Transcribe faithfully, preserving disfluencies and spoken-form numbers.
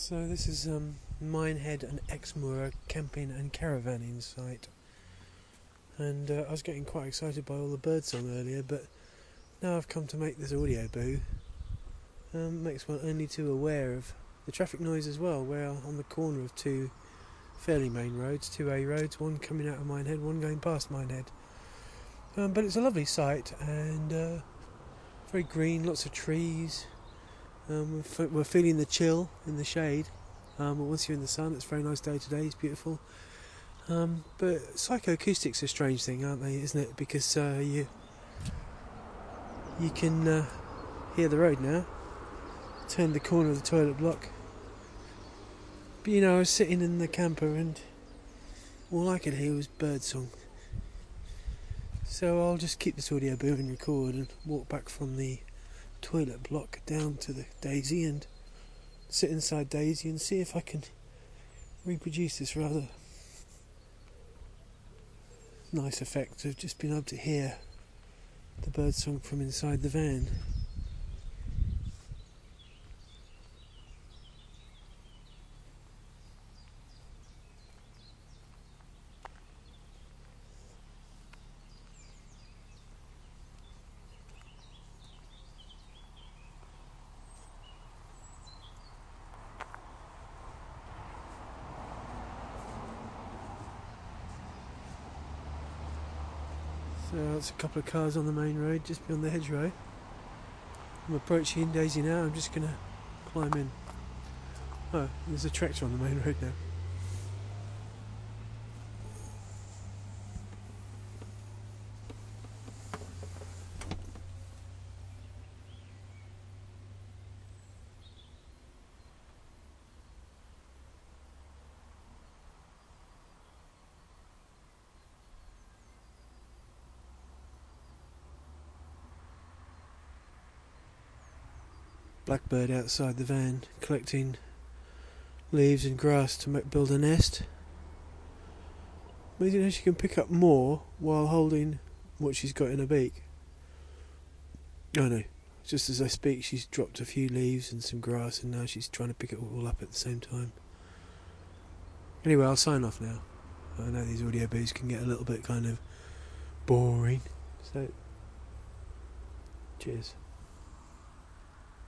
So this is um, Minehead and Exmoor camping and caravanning site, and uh, I was getting quite excited by all the birdsong earlier, but now I've come to make this audio boo. Um, makes one only too aware of the traffic noise as well. We're on the corner of two fairly main roads, two A roads, one coming out of Minehead, one going past Minehead. Um, but it's a lovely site and uh, very green, lots of trees. Um, we're, f- we're feeling the chill in the shade. Um, but once you're in the sun, it's a very nice day today, it's beautiful. Um, but psychoacoustics are a strange thing, aren't they, isn't it? Because uh, you you can uh, hear the road now. Turn the corner of the toilet block. But you know, I was sitting in the camper and all I could hear was birdsong. So I'll just keep this audio boo and record and walk back from the toilet block down to the Daisy and sit inside Daisy and see if I can reproduce this rather nice effect of just being able to hear the birdsong from inside the van. So it's a couple of cars on the main road just beyond the hedgerow. I'm approaching Daisy now, I'm just going to climb in. Oh, there's a tractor on the main road now. Blackbird outside the van collecting leaves and grass to make, build a nest. Amazing how she can pick up more while holding what she's got in her beak. Oh no, just as I speak she's dropped a few leaves and some grass and now she's trying to pick it all up at the same time. Anyway, I'll sign off now. I know these audio boos can get a little bit kind of boring, so cheers.